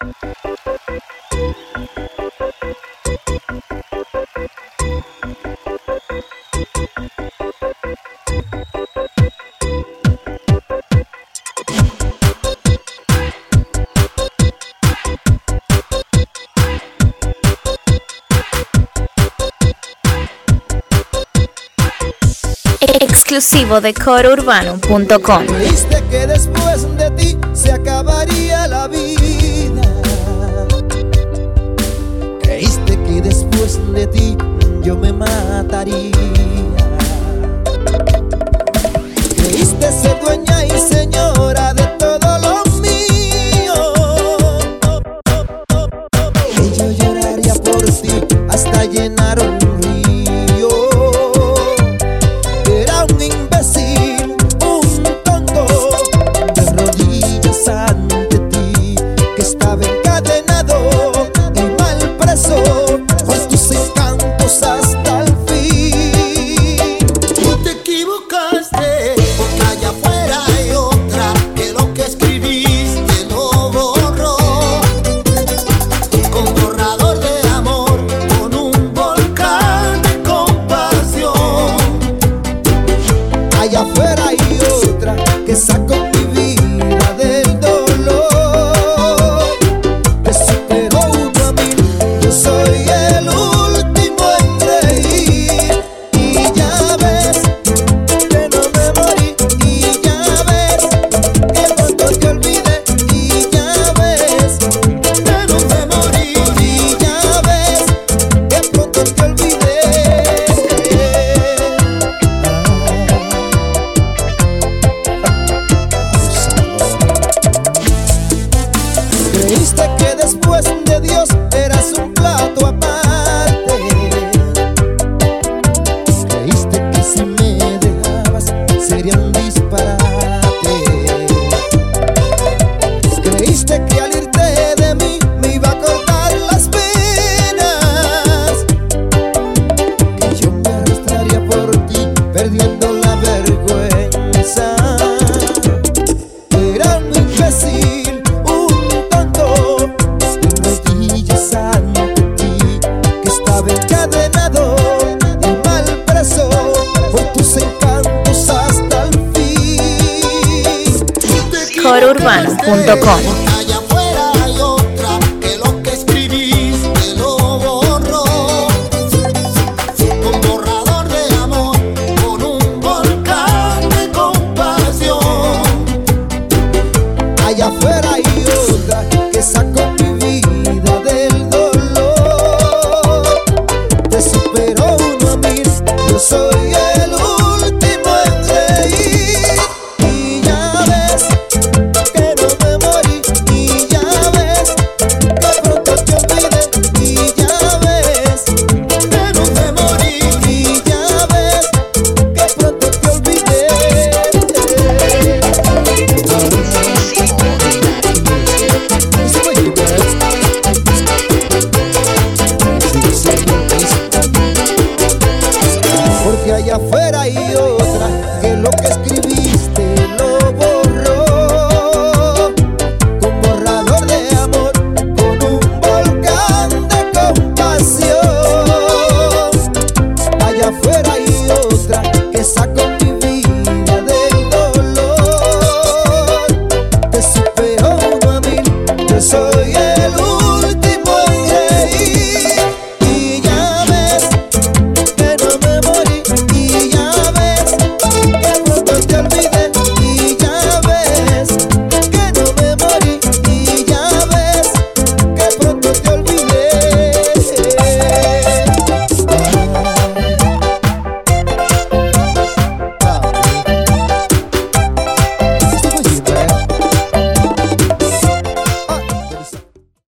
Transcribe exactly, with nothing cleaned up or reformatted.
Exclusivo de coro urbano punto com. Creíste que después de ti se acabaría la vida. Creíste que después de ti yo me mataría. Creíste ser dueña y señora de todo lo mío. Que yo lloraría por ti hasta llenar un río. Era un imbécil, un tonto, de rodillas ante ti, que estaba encadenado y mal preso por tus encantos hasta el fin. Tú te equivocaste, porque allá afuera hay otra que lo que escribiste lo borró, con borrador de amor, con un volcán de compasión. Allá afuera hay otra que sacó mi vida del dolor, que superó uno a mí. Yo soy el último en reír. Y ya ves que no me morí. Y ya ves que pronto te olvidé. Y ya ves que no me morí. Y ya ves que pronto te olvidé. Creíste que después de Dios eras un plato aparte. Creíste que si me dejabas sería un disparate. Creíste que al irte de mí me iba a cortar las venas, que yo me arrastraría por ti perdiendo la vergüenza. Era un imbécil, un tonto, de rodillas ante ti, que estaba encadenado y mal preso por tus encantos hasta el fin. coro urbano punto com.